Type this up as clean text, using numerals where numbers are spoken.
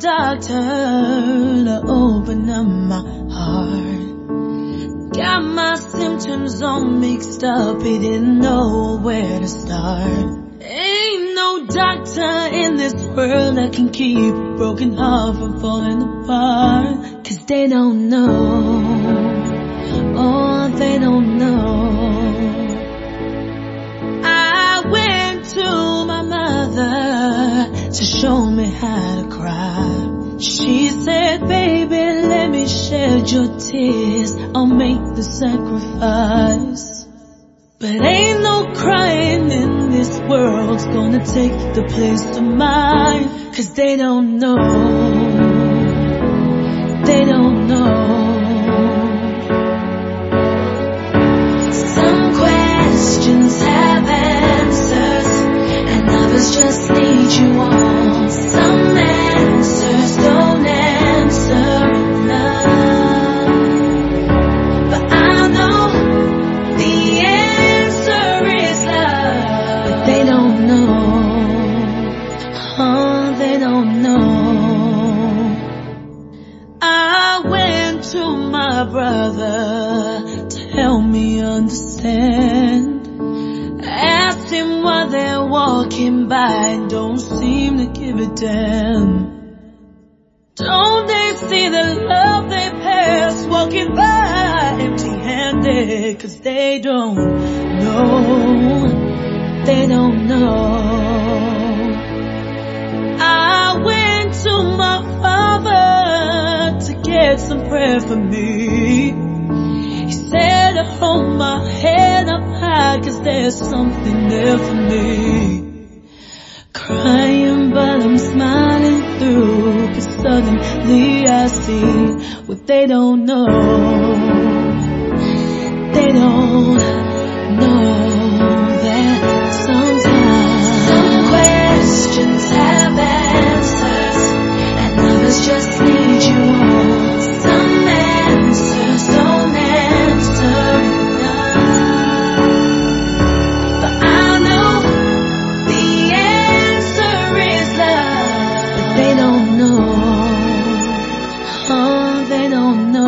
doctor to open up my heart. Got my symptoms all mixed up, he didn't know where to start. Ain't no doctor in this world that can keep a broken heart from falling apart. 'Cause they don't know, oh they don't know. I went to my mother to show me how to cry. She said, baby, let me shed your tears, I'll make the sacrifice. But ain't no crying in this world's gonna take the place of mine. 'Cause they don't know, they don't know. Some questions have answers, and others just lead you on. Some answers don't answer enough, but I know the answer is love. But they don't know, oh they don't know. I went to my brother to help me understand. Asked him why they're walking by and don't seem to give a damn. Don't they see the love they pass, walking by empty-handed? 'Cause they don't know, they don't know. I went to my father to get some prayer for me. He said to hold my head up high, 'cause there's something there for me. Crying but I'm smiling through, 'cause suddenly I see what they don't know. They don't know that sometimes some questions have answers, and others just lead you on. Some answers don't answer enough, but I know the answer is love. But they don't know, oh they don't know.